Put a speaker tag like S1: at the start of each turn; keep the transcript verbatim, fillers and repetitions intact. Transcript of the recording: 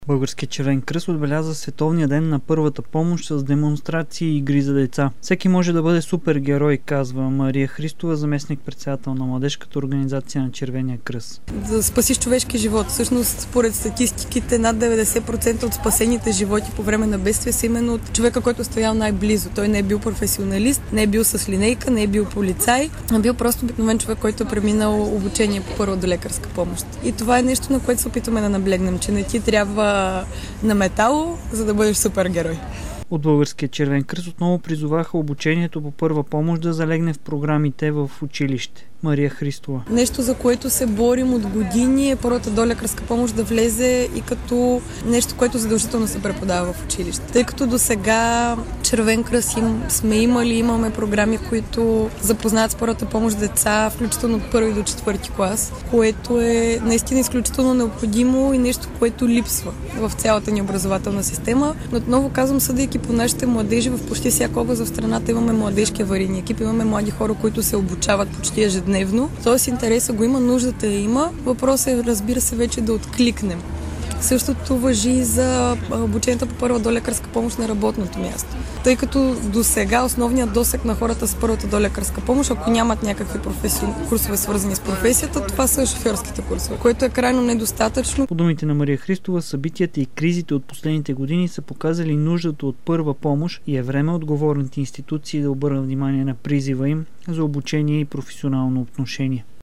S1: Българският червен кръст отбеляза Световния ден на първата помощ с демонстрации и игри за деца. Всеки може да бъде супергерой, казва Мария Христова, заместник-председател на Младежката организация на Червения кръст.
S2: Да спасиш човешки живот. Всъщност, според статистиките, над деветдесет процента от спасените животи по време на бедствие са именно от човека, който е стоял най-близо. Той не е бил професионалист, не е бил с линейка, не е бил полицай, а бил просто обикновен човек, който е преминал обучение по първа до лекарска помощ. И това е нещо, на което се опитваме да наблегнем, че не ти трябва на метало, за да бъдеш супергерой.
S1: От Българския червен кръст отново призоваха обучението по първа помощ да залегне в програмите в училище. Мария Христова.
S2: Нещо, за което се борим от години, е първата долекарска помощ да влезе и като нещо, което задължително се преподава в училище. Тъй като до сега Червен кръст им, сме имали, имаме програми, които запознават с първата помощ деца, включително от първи до четвърти клас, което е наистина изключително необходимо и нещо, което липсва в цялата ни образователна система. Но отново казвам, съдейки по нашите младежи, в почти всяка област в страната имаме младежки аварийни екипи, имаме млади хора, които се обучават почти ежедневно. Тоест интереса го има, нуждата я има. Въпросът е, разбира се, вече да откликнем. Същото важи и за обучението по първа долекарска помощ на работното място. Тъй като до сега основният досег на хората с първата долекарска помощ, ако нямат някакви професи... курсове свързани с професията, това са шофьорските курсове, което е крайно недостатъчно.
S1: По думите на Мария Христова, събитията и кризите от последните години са показали нуждата от първа помощ и е време отговорните институции да обърнат внимание на призива им за обучение и професионално отношение.